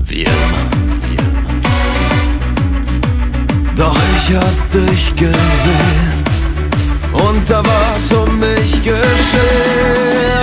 wie immer. Doch ich hab dich gesehen und da war's um mich geschehen.